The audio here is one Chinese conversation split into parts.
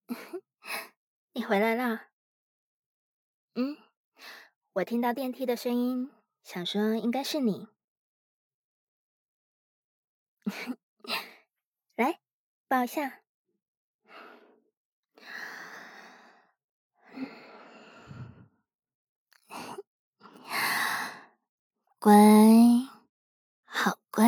你回来啦？嗯，我听到电梯的声音，想说应该是你。来，抱一下。乖，好乖。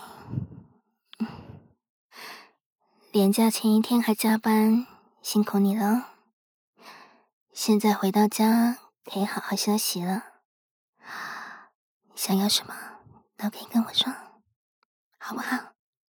连假前一天还加班，辛苦你了。现在回到家可以好好休息了。想要什么都可以跟我说，好不好？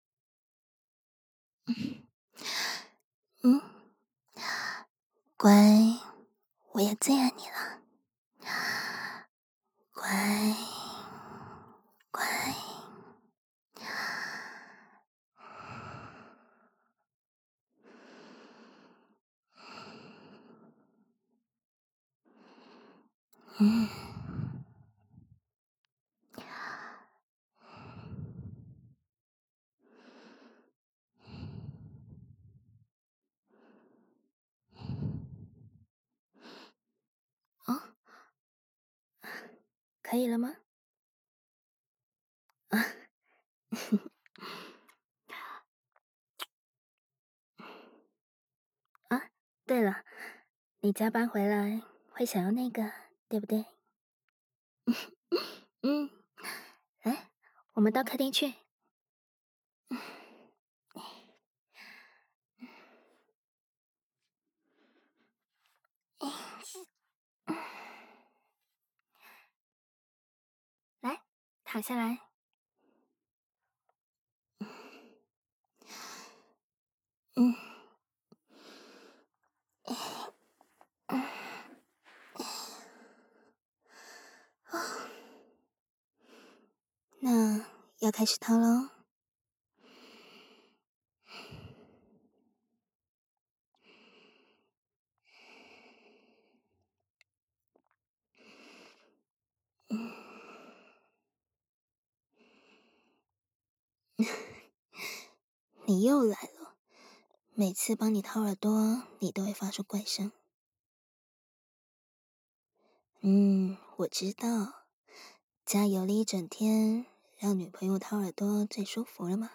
嗯，乖，我也最爱你了。乖，乖。嗯。哦，可以了吗？啊，啊，对了，你加班回来会想要那个，对不对？嗯，来，我们到客厅去。来，躺下来。嗯，那要开始掏喽。你又来了，每次帮你掏耳朵，你都会发出怪声。我知道，加油了一整天，让女朋友掏耳朵最舒服了嘛。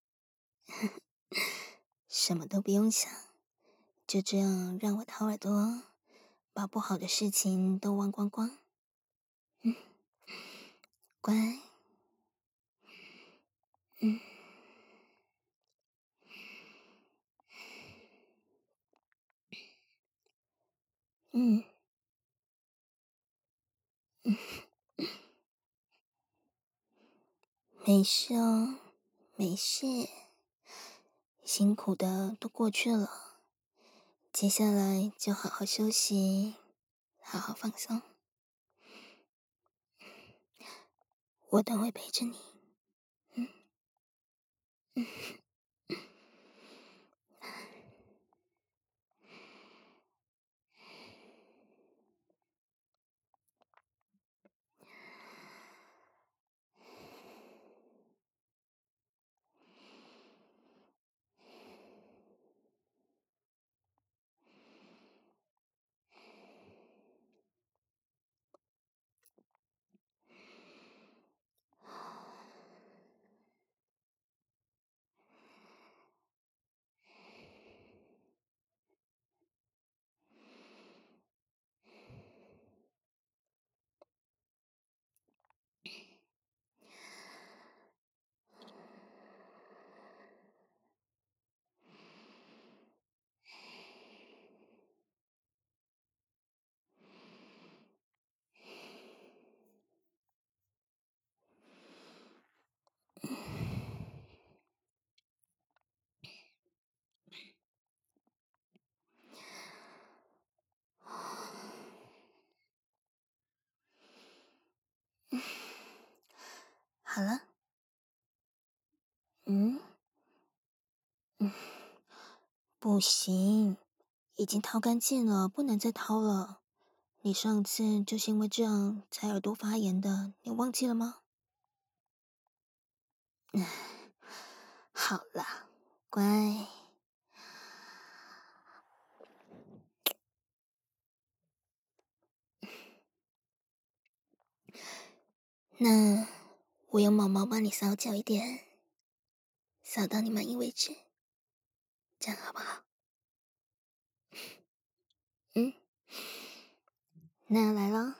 什么都不用想，就这样让我掏耳朵，把不好的事情都忘光光。乖。嗯嗯没事哦，没事，辛苦的都过去了，接下来就好好休息，好好放松，我都会陪着你。好了。嗯不行，已经掏干净了，不能再掏了。你上次就是因为这样才耳朵发炎的，你忘记了吗？好啦，乖。 那我用毛毛帮你搔脚一点，搔到你满意为止，这样好不好？嗯，那来咯。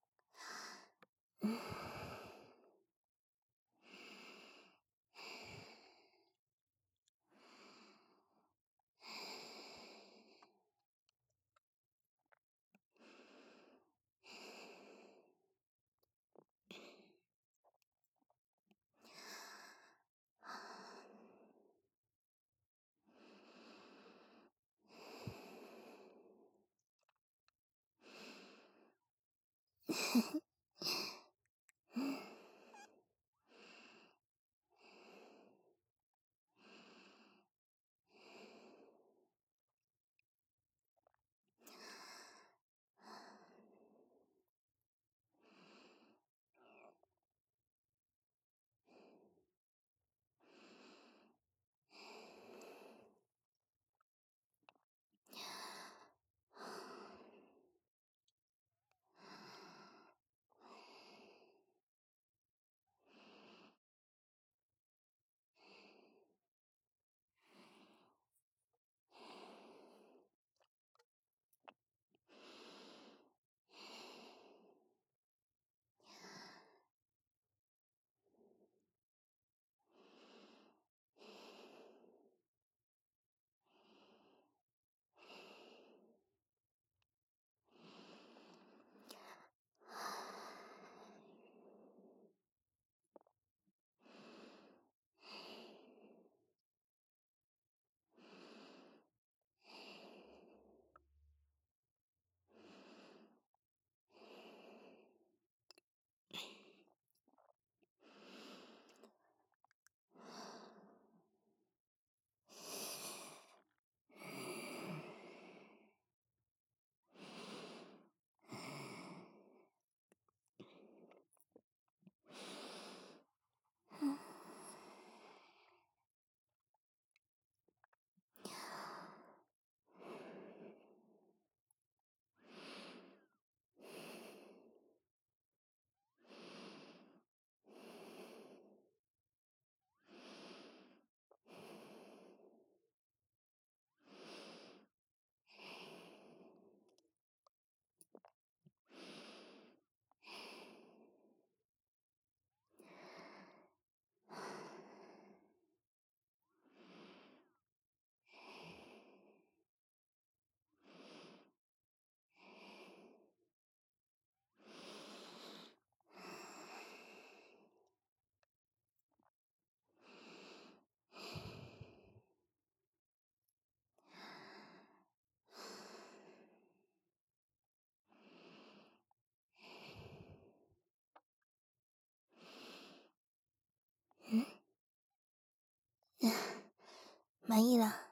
满意了，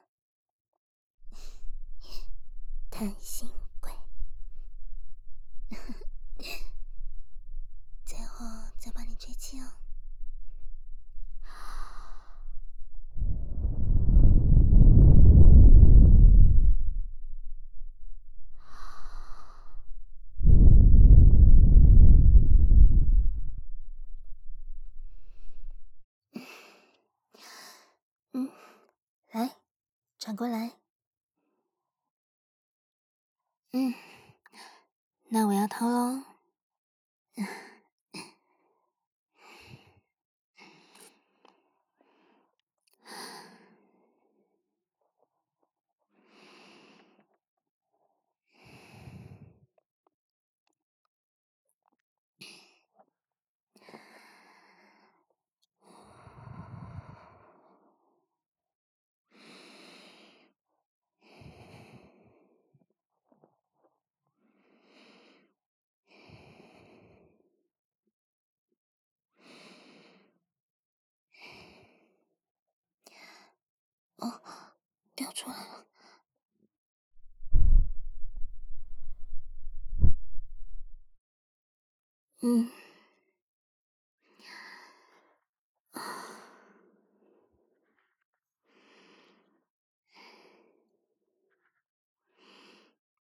贪心鬼。最后再帮你吹气哦。嗯，来，转过来。嗯，那我要掏喽。哦，掉出来了。嗯。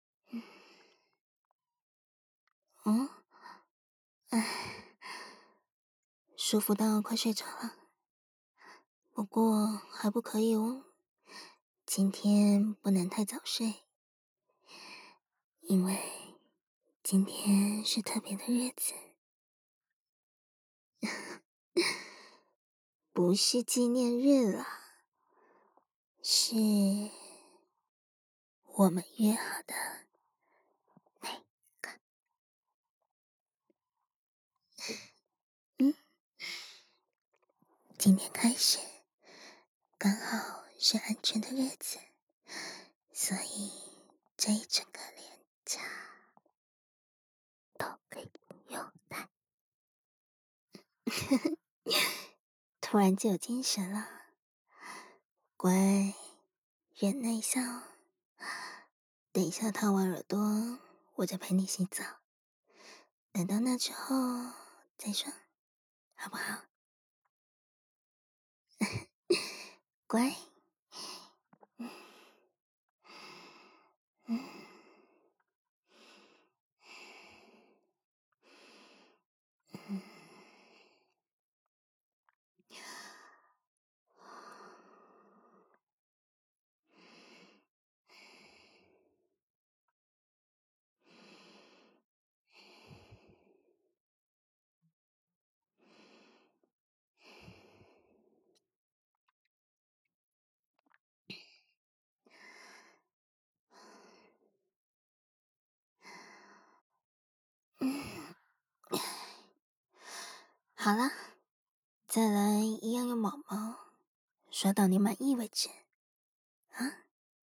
嗯，哎， 舒服到快睡着了。不过还不可以哦，今天不能太早睡，因为今天是特别的日子，不是纪念日啦，是我们约好的那个。今天开始刚好是安全的日子，所以这一整个连假都可以不用带。突然就有精神了，乖，忍耐一下哦。等一下掏完耳朵，我再陪你洗澡。等到那之后再说，好不好？乖。好了，再来一样用毛毛刷到你满意为止啊！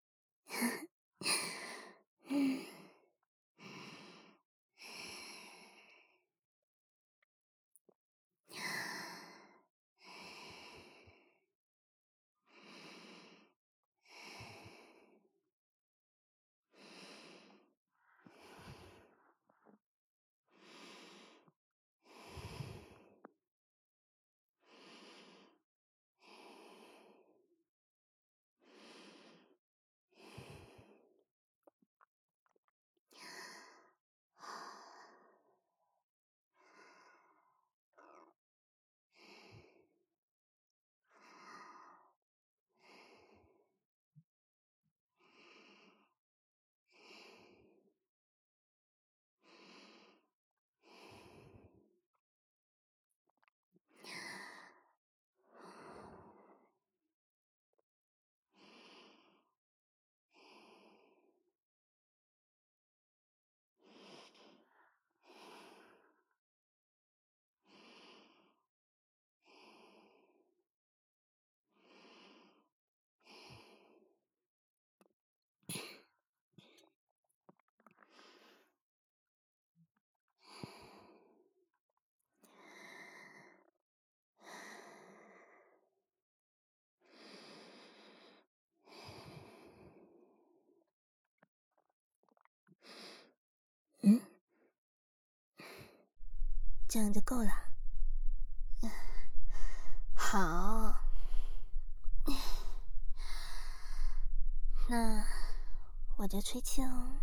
这样就够了。好，那我就吹气喽。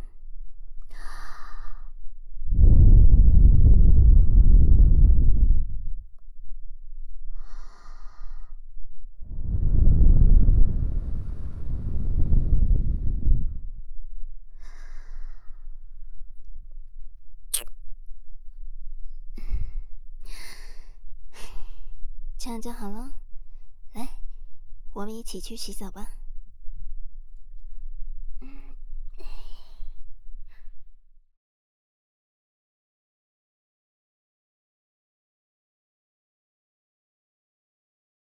这样就好了。来，我们一起去洗澡吧。